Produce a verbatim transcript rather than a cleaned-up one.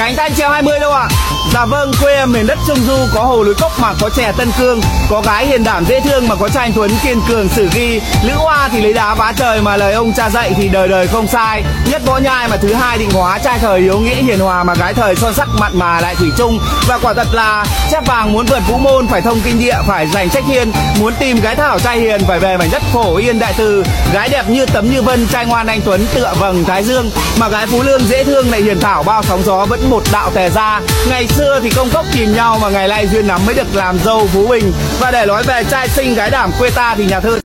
Cánh tay treo hai mươi đâu ạ? Dạ vâng, quê em miền đất Trung Du, có hồ núi Cốc mà có chè Tân Cương, có gái hiền đảm dễ thương mà có trai anh Tuấn kiên cường sử ghi. Lữ Hoa thì lấy đá vá trời mà lời ông cha dạy thì đời đời không sai. Nhất Võ Nhai mà thứ hai Định Hóa, trai thời hiếu nghĩa hiền hòa mà gái thời son sắc mặn mà lại thủy chung. Và quả thật là chép vàng muốn vượt vũ môn phải thông kinh địa, phải giành trách hiên, muốn tìm gái thảo trai hiền phải về mảnh đất Phổ Yên Đại Từ. Gái đẹp như tấm như vân, trai ngoan anh Tuấn tựa vầng thái dương, mà gái Phú Lương dễ thương này hiền thảo bao sóng gió vẫn một đạo tề ra. Ngày xưa thì công cốc tìm nhau mà ngày nay duyên lắm mới được làm dâu Phú Bình. Và để nói về trai xinh gái đảm quê ta thì nhà thơ